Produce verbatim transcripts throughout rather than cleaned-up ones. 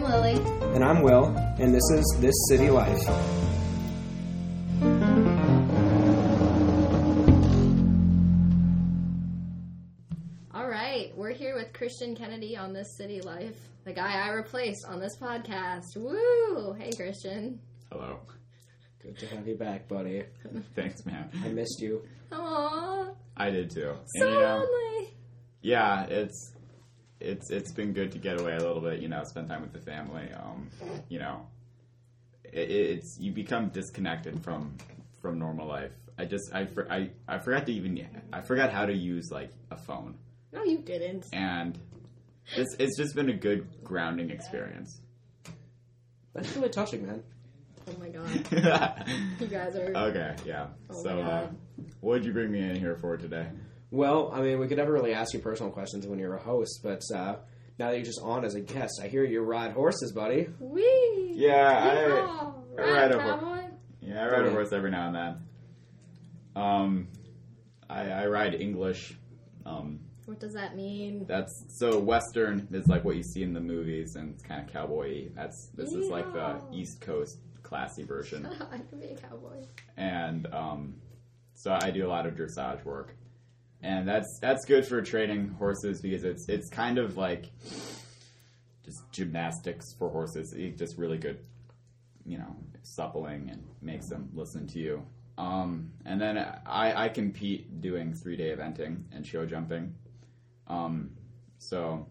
Lily. And I'm Will, and this is This City Life. All right, we're here with Christian Kennedy on This City Life, the guy I replaced on this podcast. Woo! Hey, Christian. Hello. Good to have you back, buddy. Thanks, man. I missed you. Aww. I did too. So and, you know, lonely. yeah, it's it's it's been good to get away a little bit. You know, spend time with the family. Um, you know, it, it's you become disconnected from from normal life. I just I, for, I I forgot to even I forgot how to use like a phone. No, you didn't. And this it's just been a good grounding experience. That's really touching, man. Oh my god. You guys are... Okay, yeah. Oh so, my uh, God. what did you bring me in here for today? Well, I mean, we could never really ask you personal questions when you're a host, but uh, now that you're just on as a guest, I hear you ride horses, buddy. Wee! Yeah, I, Yeehaw! I Ride, ride a cowboy. horse. Yeah, I ride a horse every now and then. Um, I, I ride English. Um, What does that mean? that's so Western is like what you see in the movies, and it's kind of cowboy-y. That's this is like the Yeah. East Coast classy version, I can be a cowboy. and um, so I do a lot of dressage work, and that's that's good for training horses because it's it's kind of like just gymnastics for horses. It's just really good, you know, suppling and makes them listen to you. Um, and then I, I compete doing three-day eventing and show jumping. Um, so,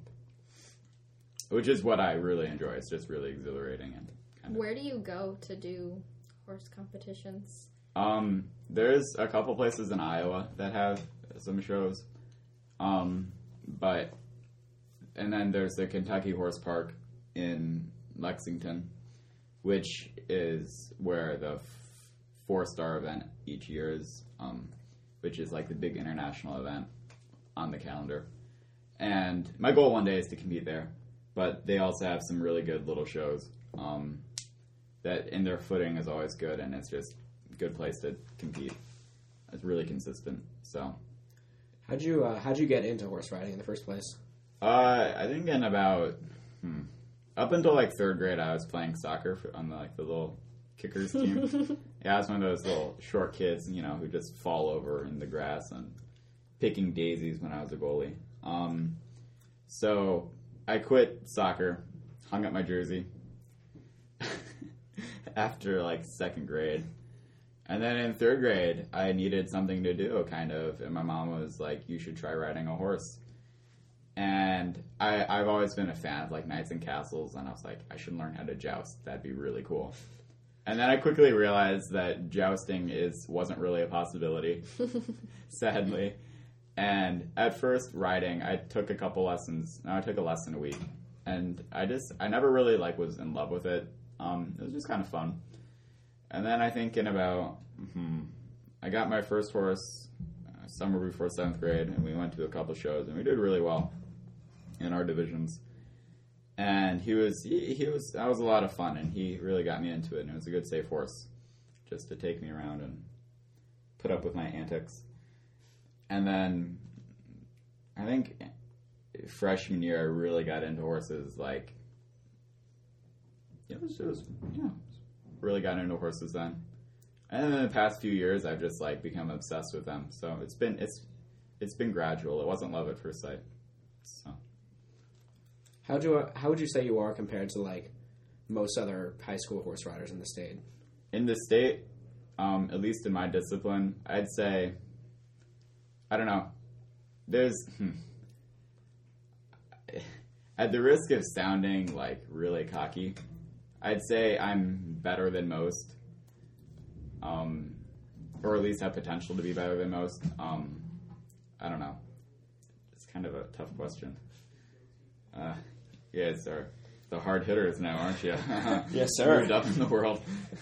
which is what I really enjoy. It's just really exhilarating and kind of. Where do you go to do horse competitions? Um, there's a couple places in Iowa that have some shows. Um, but, and then there's the Kentucky Horse Park in Lexington, which is where the four-star event each year is, um, which is like the big international event on the calendar. And my goal one day is to compete there, but they also have some really good little shows um, that, and their footing is always good, and it's just a good place to compete. It's really consistent. So, How'd you uh, How'd you get into horse riding in the first place? uh, I think in about hmm, up until like third grade, I was playing soccer for, on the, like the little kickers team. Yeah, I was one of those little short kids, you know, who just fall over in the grass and picking daisies when I was a goalie. Um, so I quit soccer, hung up my jersey after like second grade. And then in third grade, I needed something to do, kind of, and my mom was like, you should try riding a horse. And I, I've always been a fan of like knights and castles, and I was like, I should learn how to joust. That'd be really cool. And then I quickly realized that jousting is wasn't really a possibility, sadly. And at first, riding, I took a couple lessons. No, I took a lesson a week, and I just I never really like was in love with it. Um, it was just kind of fun. And then I think in about hmm, I got my first horse uh, summer before seventh grade, and we went to a couple shows, and we did really well in our divisions. And he was, he, he was, that was a lot of fun, and he really got me into it, and it was a good safe horse just to take me around and put up with my antics. And then, I think freshman year, I really got into horses, like, it was, it was, yeah, really got into horses then. And then in the past few years, I've just, like, become obsessed with them, so it's been, it's, it's been gradual. It wasn't love at first sight, so. How do you, How would you say you are compared to like most other high school horse riders in the state? In the state, um, at least in my discipline, I'd say, I don't know, there's, hmm, at the risk of sounding like really cocky, I'd say I'm better than most, um, or at least have potential to be better than most. Um, I don't know. It's kind of a tough question. Uh, you guys are the hard hitters now, aren't you? Yes, sir. Moved up in the world.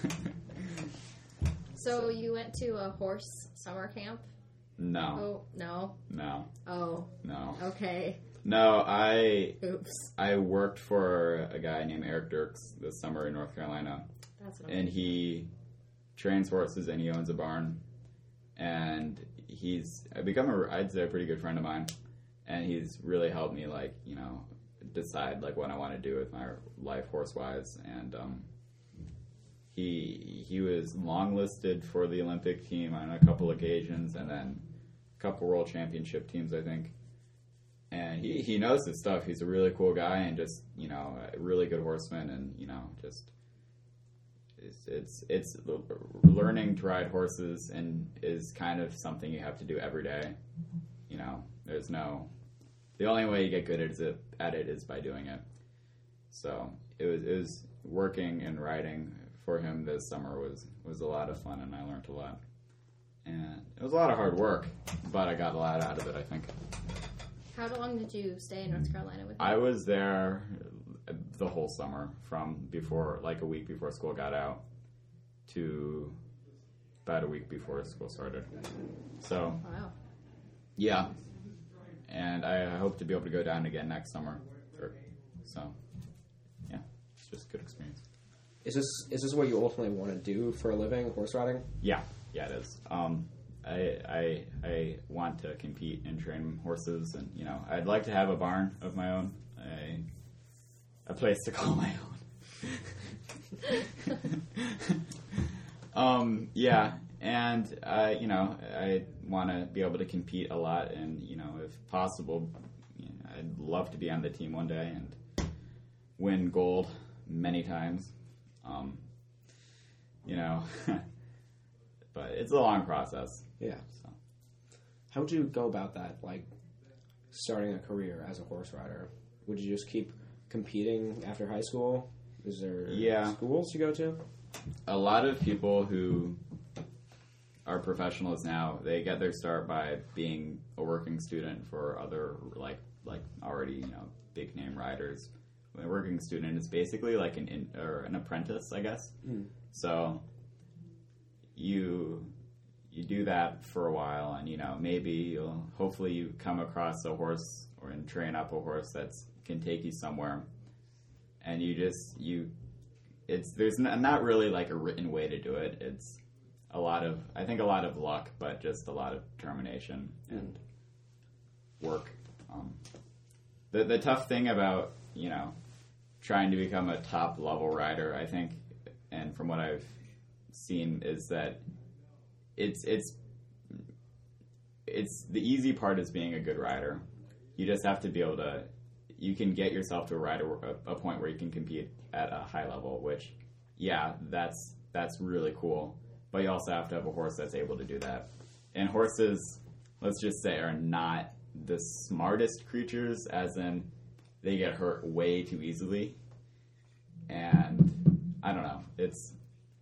So you went to a horse summer camp? No. Oh, no? No. Oh, No. okay. No, I Oops. I worked for a guy named Eric Dirks this summer in North Carolina. That's what And he trains horses and he owns a barn. And he's become, a, I'd say, a pretty good friend of mine. And he's really helped me, like, you know, decide like what I want to do with my life horse wise, and um, he he was long listed for the Olympic team on a couple occasions, and then a couple world championship teams, I think. And he, he knows his stuff. He's a really cool guy, and just, you know, a really good horseman, and, you know, just it's it's it's learning to ride horses and is kind of something you have to do every day. You know, there's no the only way you get good at it, at it is by doing it. So it was it was working and riding for him this summer was was a lot of fun, and I learned a lot. And it was a lot of hard work, but I got a lot out of it, I think. How long did you stay in North Carolina with him? I was there the whole summer, from before, like a week before school got out to about a week before school started. So, wow. Yeah. And I hope to be able to go down again next summer. Or, so, yeah, it's just a good experience. Is this is this what you ultimately want to do for a living, horse riding? Yeah, yeah, it is. Um, I, I I want to compete and train horses, and you know, I'd like to have a barn of my own, a a place to call my own. um, yeah, and uh, you know, I want to be able to compete a lot, and you know, if possible, you know, I'd love to be on the team one day and win gold many times. Um, you know, but it's a long process. Yeah. So. How would you go about that, like, starting a career as a horse rider? Would you just keep competing after high school? Is there yeah. schools you go to? A lot of people who are professionals now, they get their start by being a working student for other, like, like already, you know, big name riders. A working student is basically like an in, or an apprentice, I guess. Mm. So you you do that for a while, and you know, maybe you'll hopefully you come across a horse or and train up a horse that's can take you somewhere, and you just you it's there's not, not really like a written way to do it. It's a lot of I think a lot of luck, but just a lot of determination and work. Um, the the tough thing about you know trying to become a top level rider, I think, and from what I've seen, is that it's it's it's the easy part is being a good rider. You just have to be able to you can get yourself to a rider a, a point where you can compete at a high level, which yeah, that's that's really cool. But you also have to have a horse that's able to do that. And horses, let's just say, are not the smartest creatures, as in they get hurt way too easily. And I don't know, it's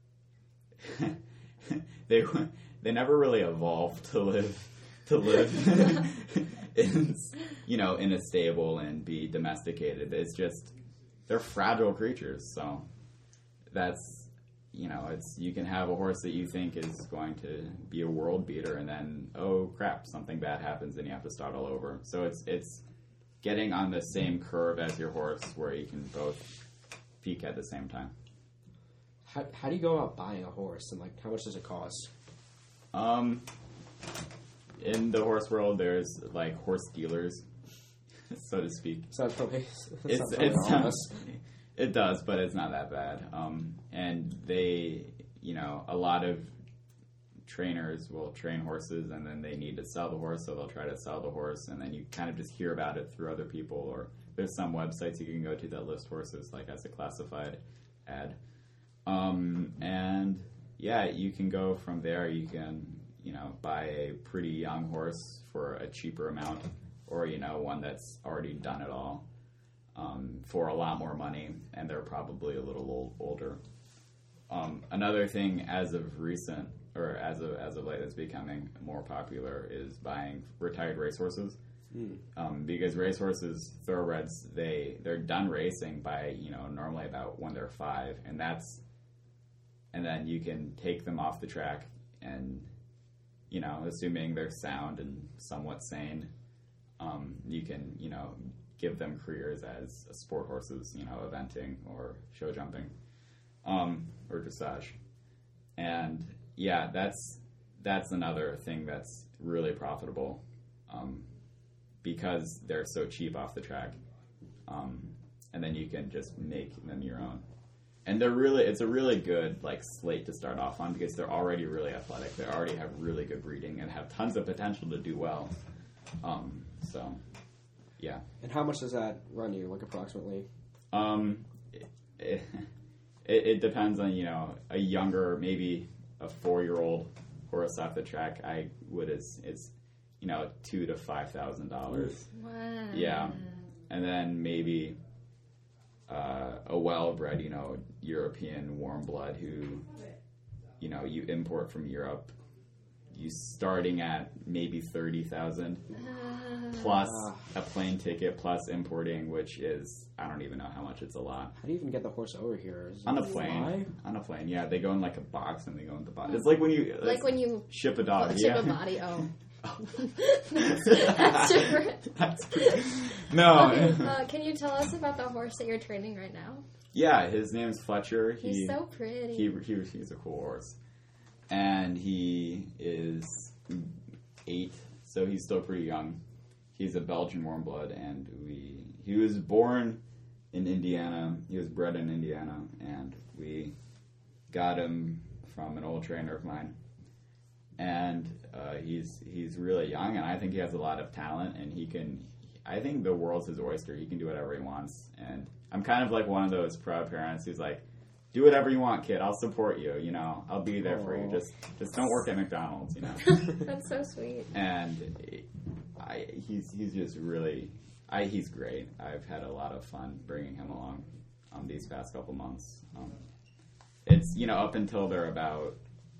they they never really evolved to live to live in you know in a stable and be domesticated. It's just they're fragile creatures. So that's you know it's you can have a horse that you think is going to be a world beater, and then oh crap, something bad happens and you have to start all over. So it's it's getting on the same curve as your horse where you can both peak at the same time. How, how do you go about buying a horse, and like how much does it cost? Um, in the horse world, there's like horse dealers, so to speak. Sounds probably it's, sounds it probably sounds it does, but it's not that bad. Um, and they, you know, a lot of trainers will train horses, and then they need to sell the horse, so they'll try to sell the horse, and then you kind of just hear about it through other people, or there's some websites you can go to that list horses like as a classified ad. Um, and yeah, you can go from there. You can, you know, buy a pretty young horse for a cheaper amount, or, you know, one that's already done it all, um, for a lot more money, and they're probably a little old, older. Um, another thing as of recent, or as of, as of late that's becoming more popular is buying retired racehorses. Mm. Um, because racehorses, thoroughbreds, they, they're done racing by, you know, normally about when they're five, and that's, and then you can take them off the track and, you know, assuming they're sound and somewhat sane, um, you can, you know, give them careers as sport horses, you know, eventing or show jumping, um, or dressage. And yeah, that's, that's another thing that's really profitable, um, because they're so cheap off the track. um, and then you can just make them your own. And they're really, it's a really good like slate to start off on because they're already really athletic. They already have really good breeding and have tons of potential to do well. Um, so, yeah. And how much does that run you, like approximately? Um, it, it, it depends on, you know, a younger, maybe a four-year-old horse off the track. I would, it's, it's you know, two to five thousand dollars. Wow. Yeah. And then maybe uh, a well-bred, you know, European warm blood who, you know, you import from Europe, you starting at maybe thirty thousand Uh, plus Ah. a plane ticket plus importing, which is, I don't even know how much, it's a lot. How do you even get the horse over here? Is On a it plane. fly? On a plane, yeah. They go in like a box and they go in the box. It's like when you like when you ship a dog. ship yeah. a body. Oh. that's, that's different. That's no. Okay, uh, can you tell us about the horse that you're training right now? Yeah, his name's Fletcher. He, He's so pretty. He, he he's a cool horse, and he is eight, so he's still pretty young. He's a Belgian warm blood, and we he was born in Indiana. He was bred in Indiana, and we got him from an old trainer of mine. And uh, he's he's really young, and I think he has a lot of talent, and he can. I think the world's his oyster. He can do whatever he wants, and I'm kind of like one of those proud parents who's like, "Do whatever you want, kid. I'll support you. You know, I'll be there for you. Aw. Just just don't work at McDonald's. You know." That's so sweet. And I, he's he's just really, I he's great. I've had a lot of fun bringing him along um, these past couple months. Um, it's you know up until they're about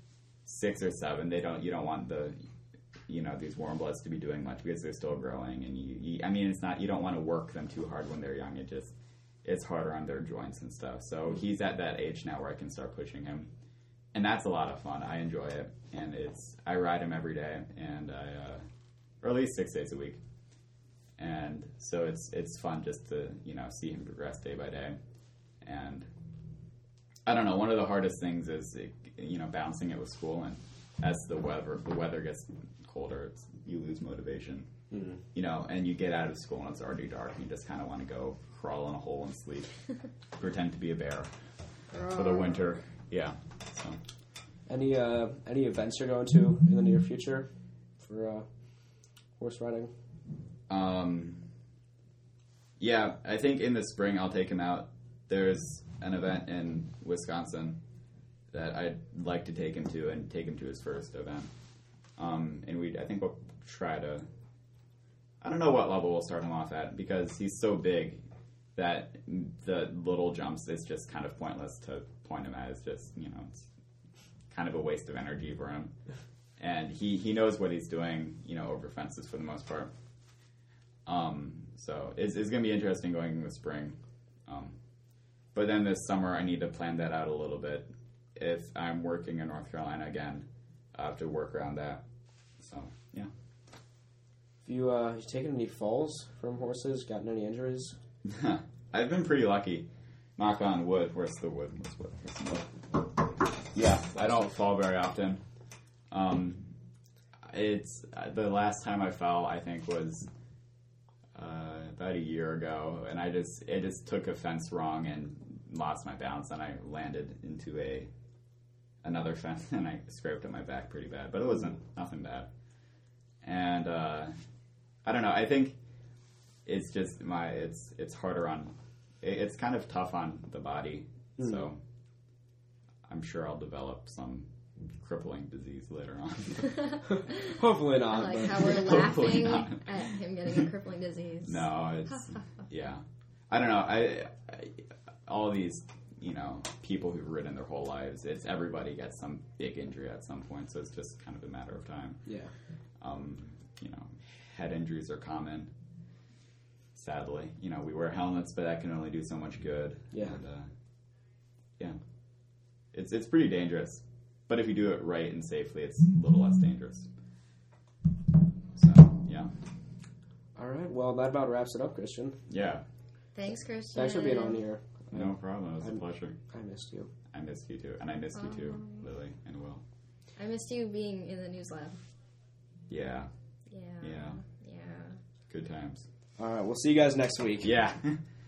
six or seven, they don't you don't want the you know these warm bloods to be doing much because they're still growing, and you, you I mean it's not you don't want to work them too hard when they're young. It just it's harder on their joints and stuff. So he's at that age now where I can start pushing him, and that's a lot of fun. I enjoy it, and it's I ride him every day, and I uh, or at least six days a week, and so it's it's fun just to you know see him progress day by day, and I don't know. One of the hardest things is you know balancing it with school, and as the weather the weather gets colder, it's, you lose motivation. Mm-hmm. You know, and you get out of school and it's already dark, and you just kind of want to go crawl in a hole and sleep, pretend to be a bear for the winter. Yeah. So. Any uh, any events you're going to in the near future for uh, horse riding? Um. Yeah, I think in the spring I'll take him out. There's an event in Wisconsin that I'd like to take him to and take him to his first event. Um, and we, I think we'll try to. I don't know what level we'll start him off at because he's so big that the little jumps is just kind of pointless to point him at. It's just, you know, it's kind of a waste of energy for him. And he, he knows what he's doing, you know, over fences for the most part. Um, so it's, it's going to be interesting going in the spring. Um, but then this summer I need to plan that out a little bit. If I'm working in North Carolina again, I have to work around that. So, yeah. Have you, uh, you taken any falls from horses? Gotten any injuries? I've been pretty lucky. Knock on wood. Where's the wood? Where's wood? Where's the wood? Yeah, I don't fall very often. Um, it's uh, the last time I fell, I think, was uh, about a year ago, and I just it just took a fence wrong and lost my balance, and I landed into a another fence, and I scraped up my back pretty bad, but it wasn't nothing bad. And uh, I don't know. I think it's just my it's it's harder on. It's kind of tough on the body, mm. so I'm sure I'll develop some crippling disease later on. Hopefully I not. like but how we're laughing at him getting a crippling disease. No, it's yeah. I don't know. I, I all these you know people who've ridden their whole lives. It's everybody gets some big injury at some point, so it's just kind of a matter of time. Yeah. Um, you know, head injuries are common. Sadly, you know, we wear helmets, but that can only do so much good. Yeah. And, uh, yeah. It's it's pretty dangerous, but if you do it right and safely, it's a little less dangerous. So, yeah. All right. Well, that about wraps it up, Christian. Yeah. Thanks, Christian. Thanks for being on here. No problem. It was I'm, a pleasure. I missed you. I missed you too, and I missed um, you too, Lily and Will. I missed you being in the news lab. Yeah. Yeah. Yeah. Yeah. Good times. All right. We'll see you guys next week. Yeah.